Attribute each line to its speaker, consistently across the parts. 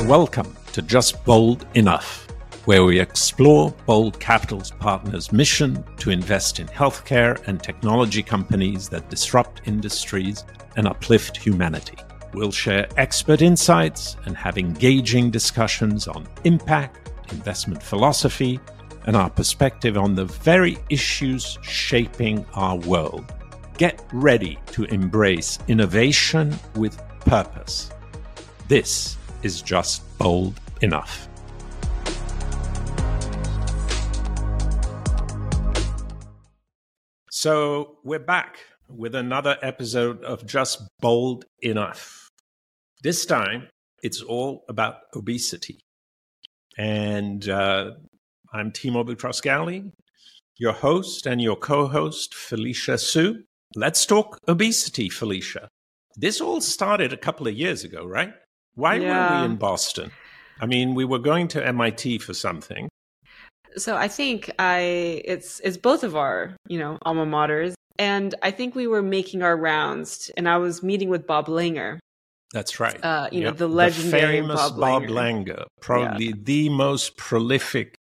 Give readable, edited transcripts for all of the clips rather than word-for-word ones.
Speaker 1: Welcome to Just Bold Enough, where we explore Bold Capital's partners' mission to invest in healthcare and technology companies that disrupt industries and uplift humanity. We'll share expert insights and have engaging discussions on impact, investment philosophy, and our perspective on the very issues shaping our world. Get ready to embrace innovation with purpose. This is Just Bold Enough. So we're back with another episode of Just Bold Enough. This time, it's all about obesity. And I'm Timo Butroscali, your host and your co-host, Felicia Su. Let's talk obesity, Felicia. This all started a couple of years ago, right? Why were we in Boston? I mean, we were going to MIT for something.
Speaker 2: So I think it's both of our, alma maters. And I think we were making our rounds and I was meeting with Bob Langer.
Speaker 1: That's right.
Speaker 2: The legendary
Speaker 1: the famous Bob Langer, probably the most prolific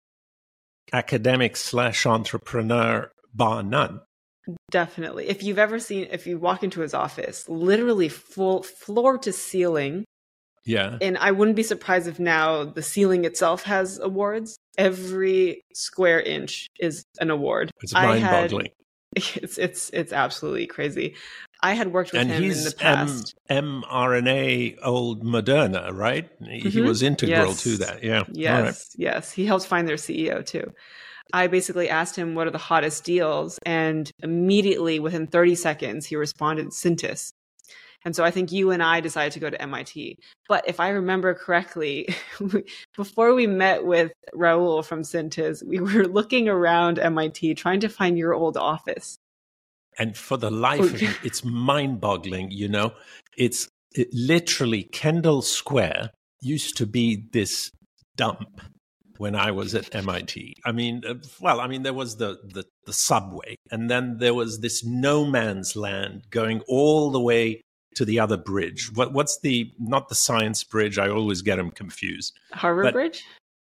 Speaker 1: academic / entrepreneur, bar none.
Speaker 2: Definitely. If you walk into his office, literally full floor to ceiling.
Speaker 1: Yeah.
Speaker 2: And I wouldn't be surprised if now the ceiling itself has awards. Every square inch is an award.
Speaker 1: It's mind-boggling.
Speaker 2: It's absolutely crazy. I had worked with him in the past.
Speaker 1: mRNA old Moderna, right? He was integral to that. Yeah.
Speaker 2: Yes. He helped find their CEO too. I basically asked him what are the hottest deals, and immediately within 30 seconds he responded Syntys. And so I think you and I decided to go to MIT. But if I remember correctly, before we met with Raul from Syntys, we were looking around MIT trying to find your old office.
Speaker 1: And for the life of me, it's mind-boggling, It's literally Kendall Square used to be this dump when I was at MIT. I mean, there was the subway, and then there was this no man's land going all the way to the other bridge. What's not the Science Bridge? I always get them confused.
Speaker 2: Harvard Bridge?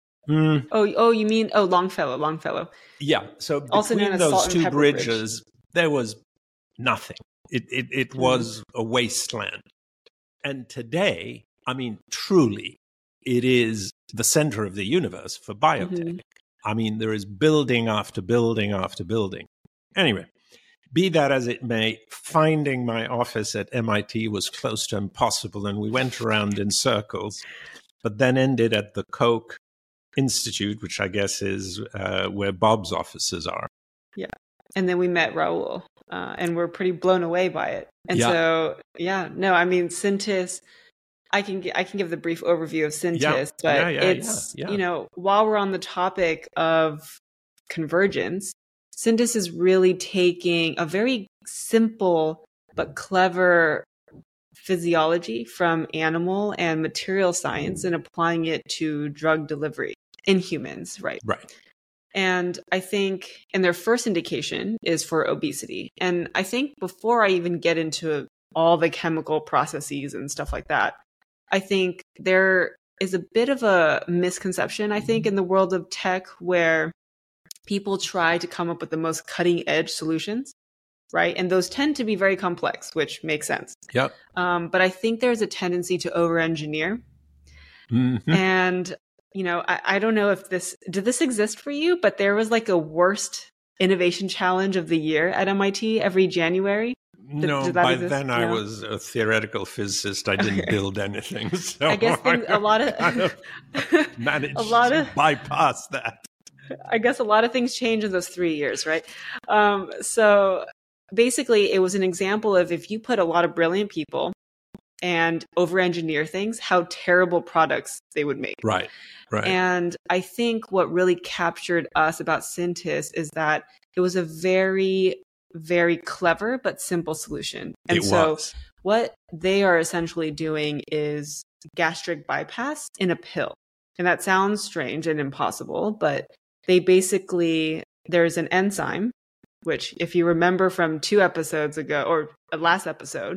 Speaker 2: Oh, you mean, Longfellow.
Speaker 1: Yeah. So
Speaker 2: also
Speaker 1: between those two bridges, there was nothing. It was a wasteland. And today, I mean, truly, it is the center of the universe for biotech. Mm-hmm. I mean, there is building after building after building. Anyway, be that as it may, finding my office at MIT was close to impossible, and we went around in circles, but then ended at the Koch Institute, which I guess is where Bob's offices are.
Speaker 2: Yeah. And then we met Raul, and we're pretty blown away by it. And Syntys, I can give the brief overview of Syntys, but it's, while we're on the topic of convergence, Syntys is really taking a very simple but clever physiology from animal and material science and applying it to drug delivery in humans, right?
Speaker 1: Right.
Speaker 2: And I think, and their first indication is for obesity. And I think before I even get into all the chemical processes and stuff like that, I think there is a bit of a misconception, I think, in the world of tech where people try to come up with the most cutting edge solutions, right? And those tend to be very complex, which makes sense.
Speaker 1: Yep.
Speaker 2: But I think there's a tendency to over-engineer. Mm-hmm. And, I don't know if did this exist for you, but there was like a worst innovation challenge of the year at MIT every January.
Speaker 1: No, by then I was a theoretical physicist. I didn't build anything. So
Speaker 2: I guess a lot of
Speaker 1: managed to bypass that.
Speaker 2: I guess a lot of things change in those 3 years, right? So basically, it was an example of if you put a lot of brilliant people and over-engineer things, how terrible products they would make.
Speaker 1: Right.
Speaker 2: And I think what really captured us about Syntys is that it was a very, very clever but simple solution. And what they are essentially doing is gastric bypass in a pill. And that sounds strange and impossible, but there's an enzyme, which if you remember from 2 episodes ago or last episode,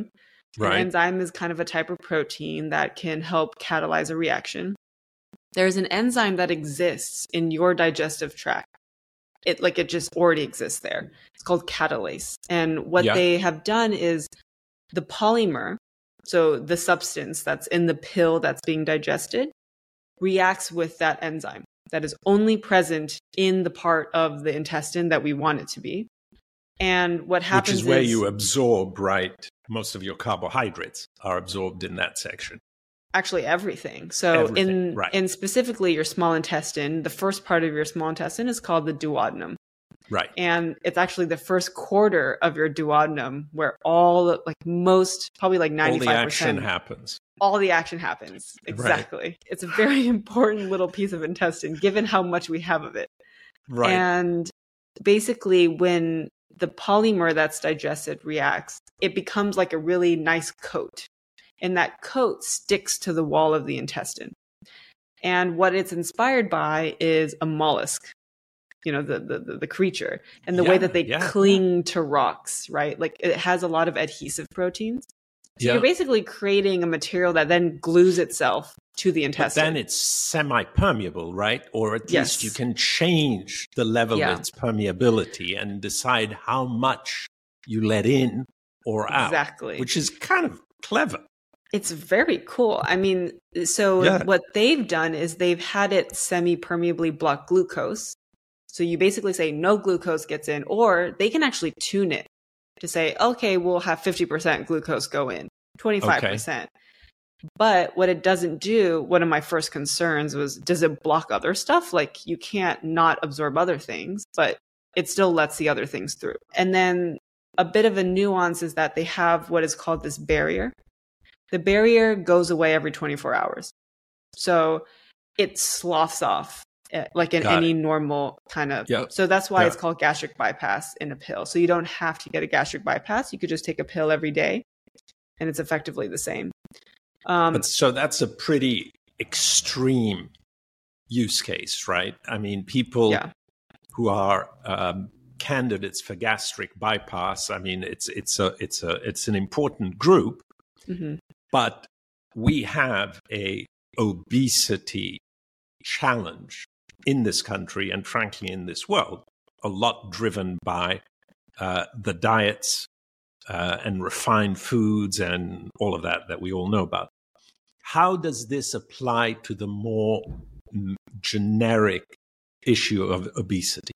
Speaker 1: Right.
Speaker 2: An enzyme is kind of a type of protein that can help catalyze a reaction. There's an enzyme that exists in your digestive tract. It just already exists there. It's called catalase. And what they have done is the polymer, so the substance that's in the pill that's being digested, reacts with that enzyme that is only present in the part of the intestine that we want it to be. And what happens
Speaker 1: Which is where you absorb, right? Most of your carbohydrates are absorbed in that section.
Speaker 2: Actually, everything. So in specifically your small intestine, the first part of your small intestine is called the duodenum.
Speaker 1: Right.
Speaker 2: And it's actually the first quarter of your duodenum where probably 95%.
Speaker 1: All the action happens.
Speaker 2: All the action happens. Exactly. Right. It's a very important little piece of intestine, given how much we have of it.
Speaker 1: Right.
Speaker 2: And basically, when the polymer that's digested reacts, it becomes like a really nice coat. And that coat sticks to the wall of the intestine. And what it's inspired by is a mollusk, the creature, and the way that they cling to rocks, right? Like it has a lot of adhesive proteins. So you're basically creating a material that then glues itself to the intestine.
Speaker 1: But then it's semi-permeable, right? Or at least you can change the level of its permeability and decide how much you let in or out.
Speaker 2: Exactly.
Speaker 1: Which is kind of clever.
Speaker 2: It's very cool. I mean, what they've done is they've had it semi-permeably block glucose. So you basically say no glucose gets in, or they can actually tune it to say, okay, we'll have 50% glucose go in, 25%. Okay. But what it doesn't do, one of my first concerns was, does it block other stuff? Like you can't not absorb other things, but it still lets the other things through. And then a bit of a nuance is that they have what is called this barrier. The barrier goes away every 24 hours. So it sloughs off like in any normal kind of. Yep. So that's why it's called gastric bypass in a pill. So you don't have to get a gastric bypass. You could just take a pill every day and it's effectively the same.
Speaker 1: So that's a pretty extreme use case, right? I mean, people who are candidates for gastric bypass, I mean, it's an important group. Mm-hmm. But we have a obesity challenge in this country and frankly in this world, a lot driven by the diets and refined foods and all of that we all know about. How does this apply to the more generic issue of obesity?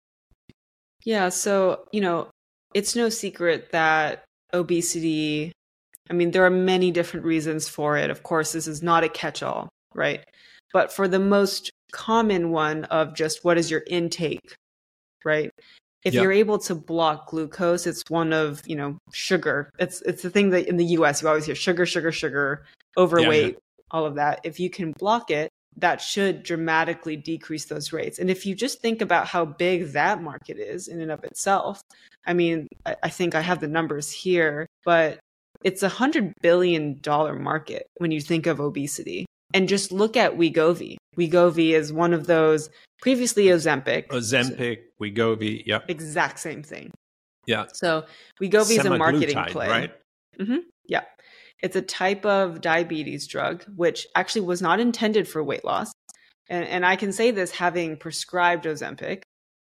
Speaker 2: Yeah, so, it's no secret that obesity, I mean, there are many different reasons for it. Of course, this is not a catch-all, right? But for the most common one of just what is your intake, right? If you're able to block glucose, it's one of, sugar. It's the thing that in the US, you always hear sugar, overweight, all of that. If you can block it, that should dramatically decrease those rates. And if you just think about how big that market is in and of itself, I mean, I think I have the numbers here, but it's $100 billion market when you think of obesity. And just look at Wegovy. Wegovy is one of those, previously Ozempic.
Speaker 1: Wegovy, yeah.
Speaker 2: Exact same thing.
Speaker 1: Yeah.
Speaker 2: So Wegovy is a marketing play.
Speaker 1: Right?
Speaker 2: Mm-hmm. Yeah. It's a type of diabetes drug, which actually was not intended for weight loss. And I can say this having prescribed Ozempic.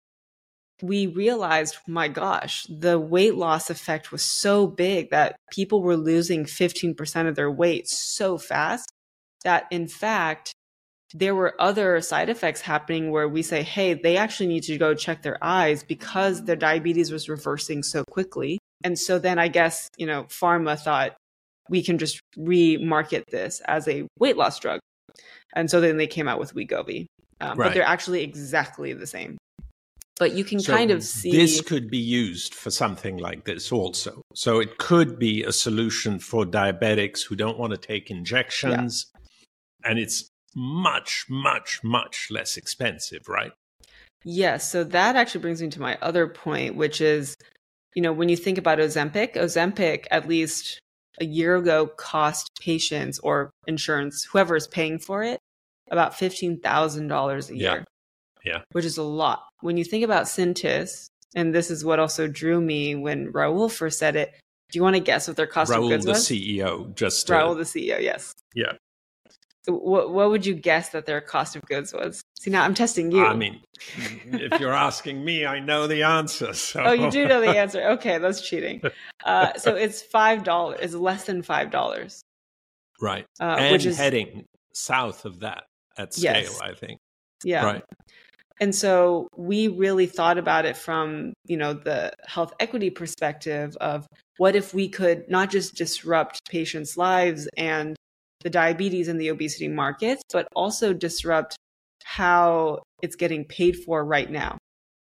Speaker 2: We realized, my gosh, the weight loss effect was so big that people were losing 15% of their weight so fast that, in fact, there were other side effects happening where we say, hey, they actually need to go check their eyes because their diabetes was reversing so quickly. And so then I guess, pharma thought we can just remarket this as a weight loss drug. And so then they came out with Wegovy. But they're actually exactly the same. But you can kind of see...
Speaker 1: This could be used for something like this also. So it could be a solution for diabetics who don't want to take injections. Yeah. And it's much, much, much less expensive, right?
Speaker 2: Yes. So that actually brings me to my other point, which is, when you think about Ozempic, at least a year ago, cost patients or insurance, whoever is paying for it, about $15,000 a year.
Speaker 1: Yeah.
Speaker 2: Which is a lot. When you think about Syntys, and this is what also drew me when Raul first said it, Do you want to guess what their cost of
Speaker 1: Raul,
Speaker 2: goods
Speaker 1: the
Speaker 2: was?
Speaker 1: CEO, just
Speaker 2: Raul, the CEO, yes.
Speaker 1: yeah.
Speaker 2: What would you guess that their cost of goods was? See, now I'm testing you.
Speaker 1: I mean, if you're asking me, I know the answer. So.
Speaker 2: Oh, you do know the answer. Okay, that's cheating. So it's $5. It's less than $5.
Speaker 1: Right.
Speaker 2: Which is
Speaker 1: heading south of that at scale,
Speaker 2: yes.
Speaker 1: I think.
Speaker 2: Yeah.
Speaker 1: Right.
Speaker 2: And so we really thought about it from, the health equity perspective of what if we could not just disrupt patients' lives and the diabetes and the obesity markets, but also disrupt how it's getting paid for right now.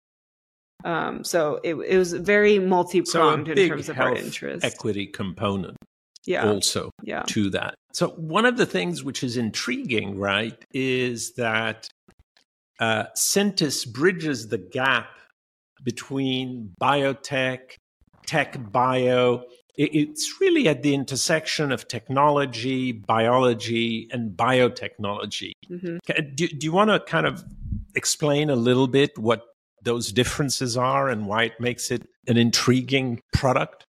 Speaker 2: So it was very multi-pronged in terms of our interest.
Speaker 1: Equity component.
Speaker 2: Yeah.
Speaker 1: Also to that. So one of the things which is intriguing, right, is that Syntys bridges the gap between biotech, tech bio. It's really at the intersection of technology, biology, and biotechnology. Mm-hmm. Do you want to kind of explain a little bit what those differences are and why it makes it an intriguing product?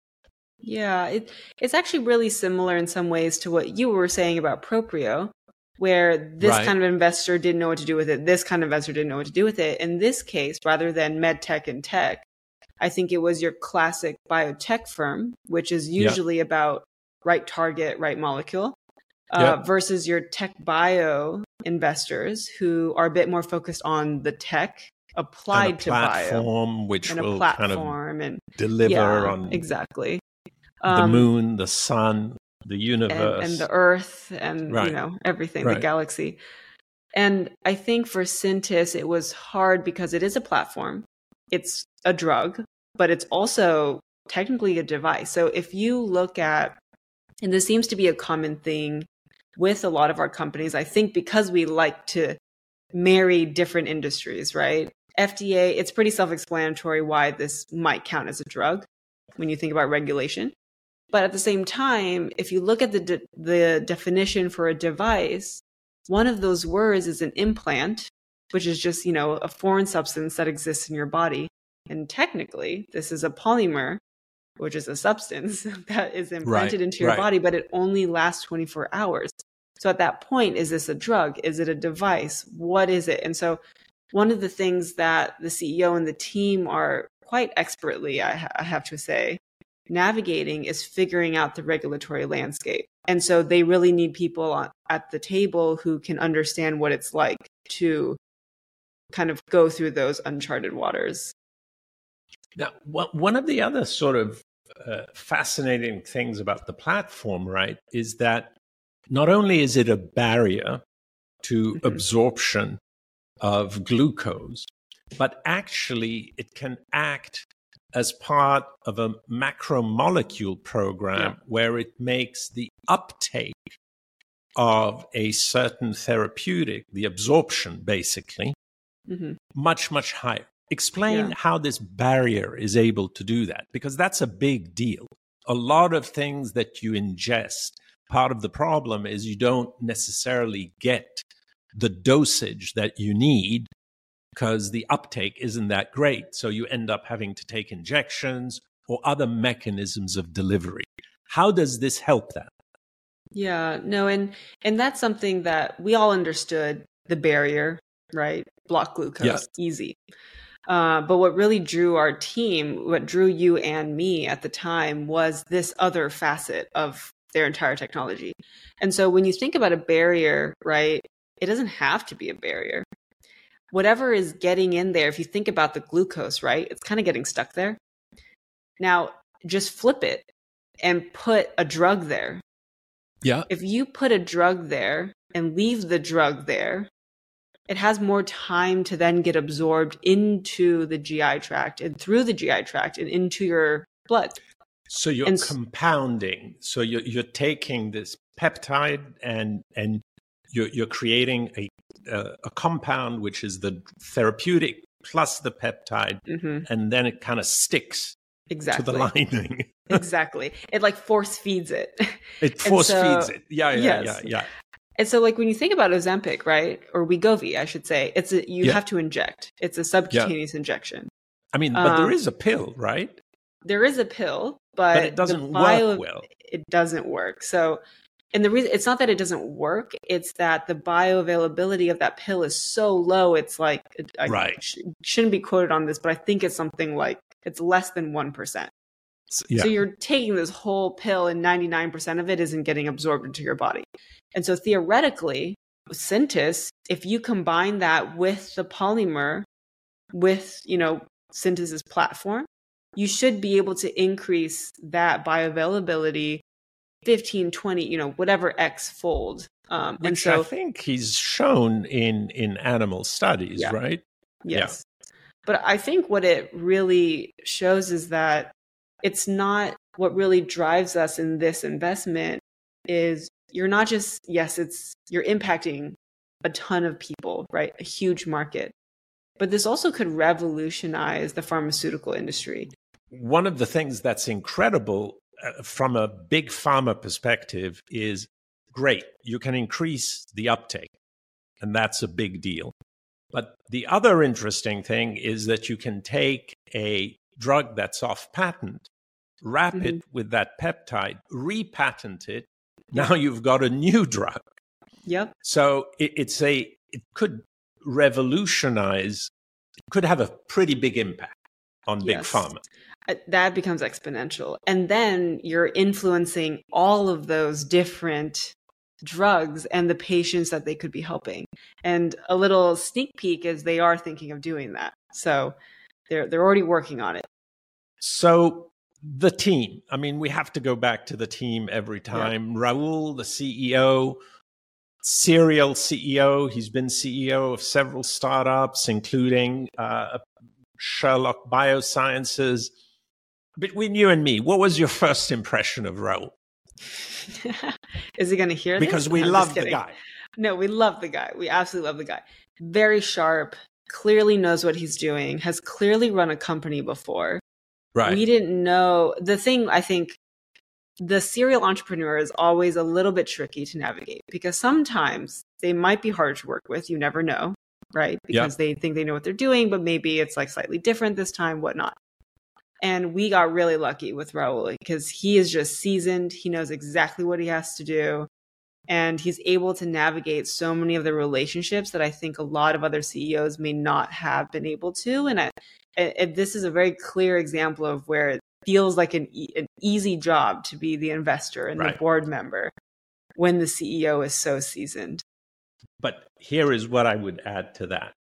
Speaker 2: Yeah, it's actually really similar in some ways to what you were saying about Proprio, where this kind of investor didn't know what to do with it. This kind of investor didn't know what to do with it. In this case, rather than med tech and tech, I think it was your classic biotech firm, which is usually about right target, right molecule, versus your tech bio investors who are a bit more focused on the tech applied to bio.
Speaker 1: Which
Speaker 2: and
Speaker 1: will
Speaker 2: a platform
Speaker 1: kind of deliver on
Speaker 2: exactly
Speaker 1: the moon, the sun, the universe.
Speaker 2: And the earth and everything, the galaxy. And I think for Syntys, it was hard because it is a platform. It's a drug, but it's also technically a device. So if you look at, and this seems to be a common thing with a lot of our companies, I think because we like to marry different industries, right? FDA, it's pretty self-explanatory why this might count as a drug when you think about regulation. But at the same time, if you look at the definition for a device, one of those words is an implant, which is just, a foreign substance that exists in your body. And technically, this is a polymer, which is a substance that is implanted into your body, but it only lasts 24 hours. So at that point, is this a drug? Is it a device? What is it? And so one of the things that the CEO and the team are quite expertly, I have to say, navigating is figuring out the regulatory landscape. And so they really need people at the table who can understand what it's like to kind of go through those uncharted waters.
Speaker 1: Now, one of the other sort of fascinating things about the platform, right, is that not only is it a barrier to absorption of glucose, but actually it can act as part of a macromolecule program where it makes the uptake of a certain therapeutic, the absorption basically, much, much higher. Explain how this barrier is able to do that, because that's a big deal. A lot of things that you ingest, part of the problem is you don't necessarily get the dosage that you need because the uptake isn't that great. So you end up having to take injections or other mechanisms of delivery. How does this help that?
Speaker 2: Yeah, no, and that's something that we all understood, the barrier, right? Block glucose, easy. But what really drew our team, what drew you and me at the time, was this other facet of their entire technology. And so when you think about a barrier, right, it doesn't have to be a barrier. Whatever is getting in there, if you think about the glucose, right, it's kind of getting stuck there. Now, just flip it and put a drug there.
Speaker 1: Yeah.
Speaker 2: If you put a drug there and leave the drug there, it has more time to then get absorbed into the GI tract and through the GI tract and into your blood.
Speaker 1: So you're compounding. So you're taking this peptide and you're creating a compound which is the therapeutic plus the peptide, and then it kind of sticks to the lining.
Speaker 2: Exactly. It like force feeds it.
Speaker 1: It force feeds it. Yeah.
Speaker 2: And so like when you think about Ozempic, right, or Wegovy, I should say, you have to inject. It's a subcutaneous injection.
Speaker 1: I mean, but there is a pill, right?
Speaker 2: There is a pill, but
Speaker 1: it doesn't work well.
Speaker 2: It doesn't work. So, and the reason, it's not that it doesn't work, it's that the bioavailability of that pill is so low. It's like, I shouldn't be quoted on this, but I think it's something like, it's less than 1%. So you're taking this whole pill and 99% of it isn't getting absorbed into your body. And so theoretically, Syntys, if you combine that with the polymer, with, Syntys's platform, you should be able to increase that bioavailability 15, 20, whatever X fold.
Speaker 1: Which I think he's shown in animal studies, right?
Speaker 2: Yes. Yeah. But I think what it really shows is that it's not what really drives us in this investment is you're not just, you're impacting a ton of people, right? A huge market. But this also could revolutionize the pharmaceutical industry.
Speaker 1: One of the things that's incredible from a big pharma perspective is great. You can increase the uptake, and that's a big deal. But the other interesting thing is that you can take a drug that's off patent, wrap it with that peptide, repatent it. Now you've got a new drug.
Speaker 2: Yep.
Speaker 1: So it could revolutionize, could have a pretty big impact on big pharma.
Speaker 2: That becomes exponential. And then you're influencing all of those different drugs and the patients that they could be helping. And a little sneak peek is they are thinking of doing that. So they're already working on it.
Speaker 1: So the team, I mean, we have to go back to the team every time. Rahul, the CEO, serial CEO. He's been CEO of several startups, including Sherlock Biosciences. Between you and me, what was your first impression of Rahul?
Speaker 2: Is he going to hear this?
Speaker 1: Because we love the guy.
Speaker 2: No, we love the guy. We absolutely love the guy. Very sharp, clearly knows what he's doing, has clearly run a company before.
Speaker 1: Right.
Speaker 2: We didn't know. The thing, I think, the serial entrepreneur is always a little bit tricky to navigate because sometimes they might be hard to work with. You never know, right? Because they think they know what they're doing, but maybe it's like slightly different this time, whatnot. And we got really lucky with Rahul because he is just seasoned. He knows exactly what he has to do. And he's able to navigate so many of the relationships that I think a lot of other CEOs may not have been able to. And this is a very clear example of where it feels like an easy job to be the investor and the board member when the CEO is so seasoned.
Speaker 1: But here is what I would add to that.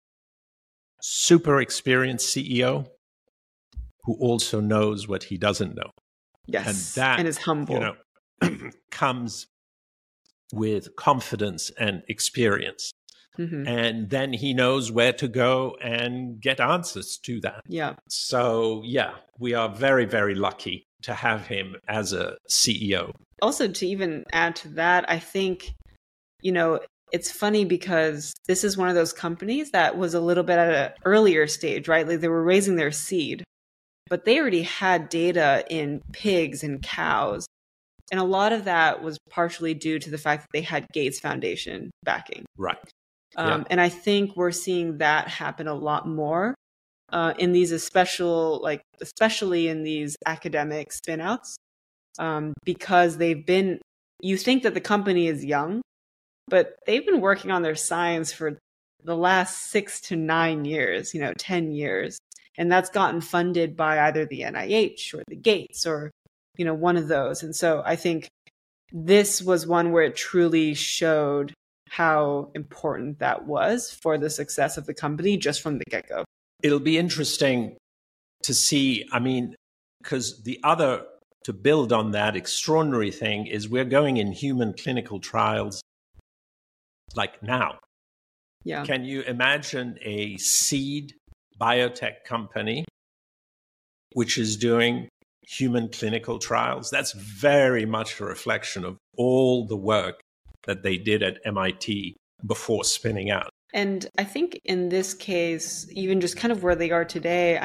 Speaker 1: Super experienced CEO who also knows what he doesn't know.
Speaker 2: Yes,
Speaker 1: and that,
Speaker 2: and is humble.
Speaker 1: Comes with confidence and experience. Mm-hmm. And then he knows where to go and get answers to that.
Speaker 2: Yeah.
Speaker 1: So, we are very, very lucky to have him as a CEO.
Speaker 2: Also, to even add to that, I think, it's funny because this is one of those companies that was a little bit at an earlier stage, right? Like they were raising their seed, but they already had data in pigs and cows. And a lot of that was partially due to the fact that they had Gates Foundation backing.
Speaker 1: Right.
Speaker 2: And I think we're seeing that happen a lot more in these especially in these academic spinouts, because you think that the company is young, but they've been working on their science for the last 6 to 9 years, 10 years. And that's gotten funded by either the NIH or the Gates or, one of those. And so I think this was one where it truly showed how important that was for the success of the company just from the get-go.
Speaker 1: It'll be interesting to see, because to build on that extraordinary thing is we're going in human clinical trials like now.
Speaker 2: Yeah.
Speaker 1: Can you imagine a seed biotech company which is doing human clinical trials? That's very much a reflection of all the work that they did at MIT before spinning out.
Speaker 2: And I think in this case, even just kind of where they are today,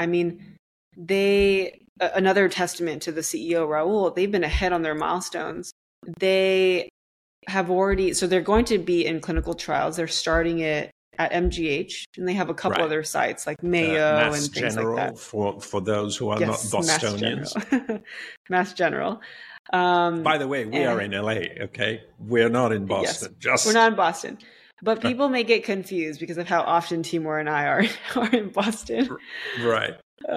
Speaker 2: another testament to the CEO, Rahul, they've been ahead on their milestones. They have already, so they're going to be in clinical trials. They're starting it at MGH, and they have a couple
Speaker 1: Right.
Speaker 2: other sites like Mayo
Speaker 1: Mass
Speaker 2: and things
Speaker 1: General,
Speaker 2: like that.
Speaker 1: for those who are not
Speaker 2: Yes, Mass
Speaker 1: Bostonians.
Speaker 2: General. Mass General.
Speaker 1: By the way, we are in LA, okay? We're not in Boston.
Speaker 2: Yes, we're not in Boston. But people may get confused because of how often Timur and I are in Boston.
Speaker 1: Right.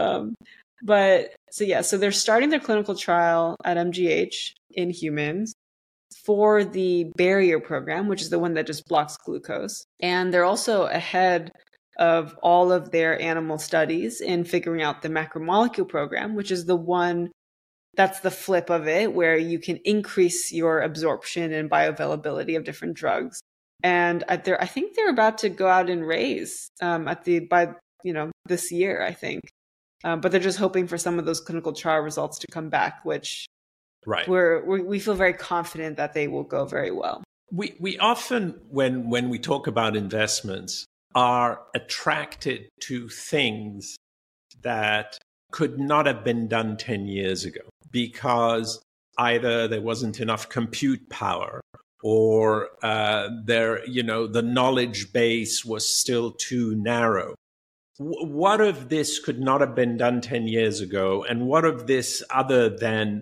Speaker 2: So they're starting their clinical trial at MGH in humans for the barrier program, which is the one that just blocks glucose. And they're also ahead of all of their animal studies in figuring out the macromolecule program, which is the one that's the flip of it, where you can increase your absorption and bioavailability of different drugs. And I think they're about to go out and raise this year, I think. But they're just hoping for some of those clinical trial results to come back, which we feel very confident that they will go very well.
Speaker 1: We often, when we talk about investments, are attracted to things that could not have been done 10 years ago because either there wasn't enough compute power or the knowledge base was still too narrow. What of this could not have been done 10 years ago? And what of this other than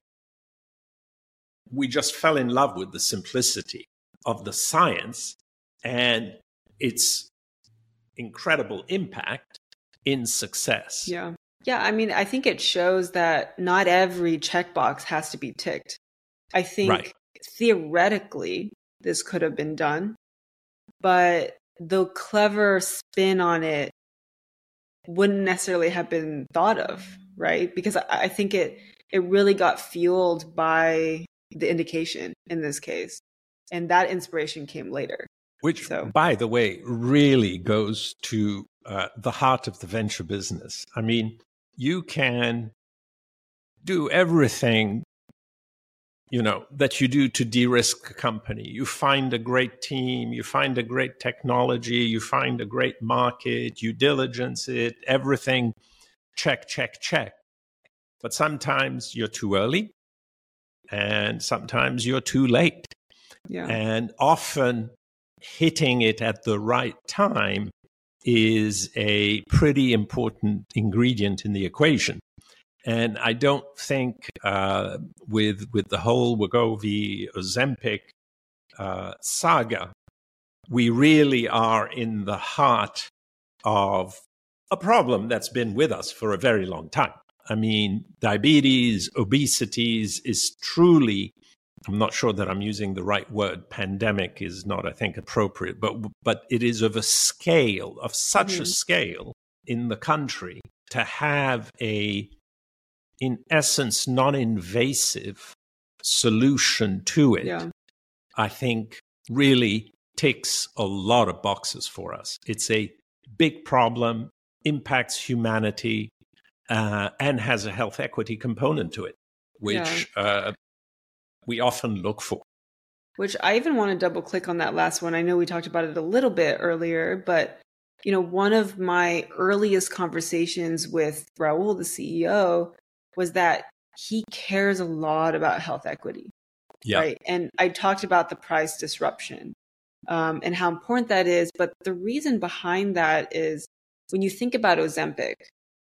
Speaker 1: we just fell in love with the simplicity of the science and its incredible impact in success?
Speaker 2: Yeah. Yeah. I mean, I think it shows that not every checkbox has to be ticked. I think theoretically this could have been done, but the clever spin on it wouldn't necessarily have been thought of, right? Because I think it really got fueled by the indication in this case. And that inspiration came later.
Speaker 1: Which, by the way, really goes to the heart of the venture business. I mean, you can do everything, that you do to de-risk a company. You find a great team, you find a great technology, you find a great market, you diligence it, everything, check, check, check. But sometimes you're too early and sometimes you're too late.
Speaker 2: Yeah.
Speaker 1: And often hitting it at the right time is a pretty important ingredient in the equation. And I don't think with the whole Wegovy Ozempic saga, we really are in the heart of a problem that's been with us for a very long time. I mean, diabetes, obesity is truly, I'm not sure that I'm using the right word. Pandemic is not, I think, appropriate, but it is of a scale, of such a scale in the country to have in essence, non-invasive solution to it, I think really ticks a lot of boxes for us. It's a big problem, impacts humanity, and has a health equity component to it, which we often look for.
Speaker 2: Which I even want to double click on that last one. I know we talked about it a little bit earlier, but one of my earliest conversations with Raul, the CEO, was that he cares a lot about health equity, right? And I talked about the price disruption and how important that is. But the reason behind that is when you think about Ozempic,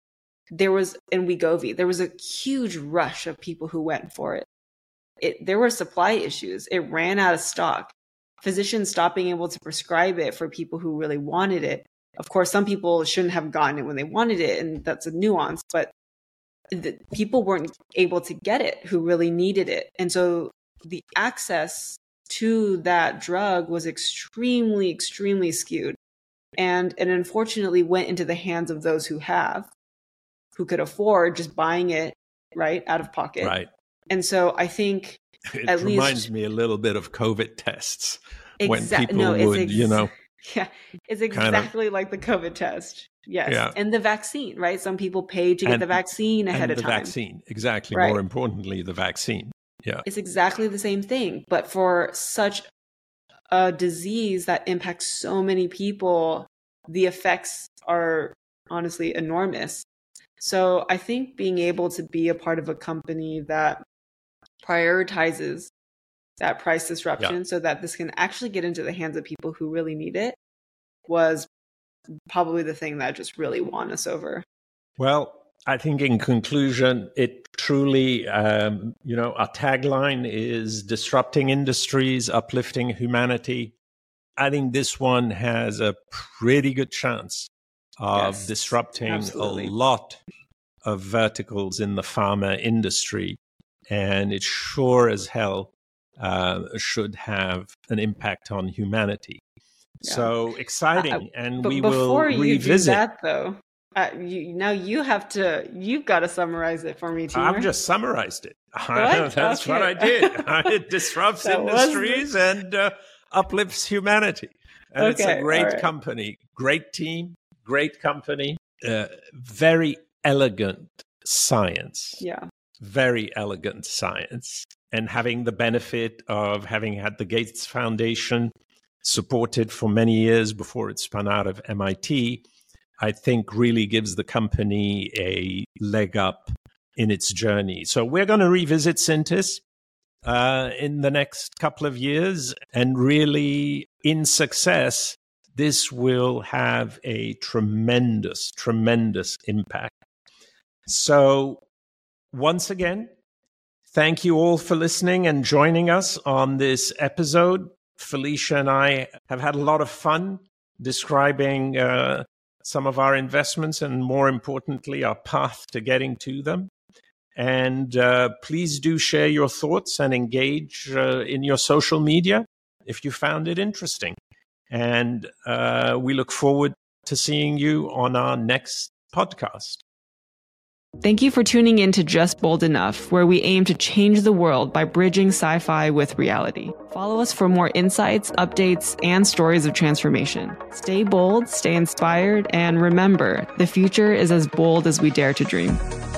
Speaker 2: and Wegovy, there was a huge rush of people who went for it. There were supply issues. It ran out of stock. Physicians stopped being able to prescribe it for people who really wanted it. Of course, some people shouldn't have gotten it when they wanted it, and that's a nuance, but people weren't able to get it who really needed it. And so the access to that drug was extremely, extremely skewed. And it unfortunately went into the hands of those who could afford just buying it, right, out of pocket.
Speaker 1: Right.
Speaker 2: And so I think
Speaker 1: it reminds me a little bit of COVID tests when people would,
Speaker 2: Yeah, it's exactly like the COVID test. Yes. Yeah. And the vaccine, right? Some people pay to get the vaccine ahead of time.
Speaker 1: The vaccine, exactly.
Speaker 2: Right.
Speaker 1: More importantly, the vaccine. Yeah.
Speaker 2: It's exactly the same thing. But for such a disease that impacts so many people, the effects are honestly enormous. So I think being able to be a part of a company that prioritizes that price disruption so that this can actually get into the hands of people who really need it was probably the thing that just really won us over.
Speaker 1: Well, I think in conclusion, it truly, our tagline is disrupting industries, uplifting humanity. I think this one has a pretty good chance of disrupting a lot of verticals in the pharma industry. And it sure as hell should have an impact on humanity. Yeah. So exciting. And we will revisit. Before you do
Speaker 2: that, though, you've got to summarize it for me, Timur.
Speaker 1: I've just summarized it. That's what I did. It disrupts industries and uplifts humanity. And it's a great company, great team, great company, very elegant science.
Speaker 2: Yeah.
Speaker 1: Very elegant science. And having the benefit of having had the Gates Foundation supported for many years before it spun out of MIT, I think really gives the company a leg up in its journey. So we're going to revisit Syntys in the next couple of years, and really in success, this will have a tremendous, tremendous impact. So once again, thank you all for listening and joining us on this episode. Felicia and I have had a lot of fun describing some of our investments and, more importantly, our path to getting to them. And please do share your thoughts and engage in your social media if you found it interesting. And we look forward to seeing you on our next podcast.
Speaker 2: Thank you for tuning in to Just Bold Enough, where we aim to change the world by bridging sci-fi with reality. Follow us for more insights, updates, and stories of transformation. Stay bold, stay inspired, and remember, the future is as bold as we dare to dream.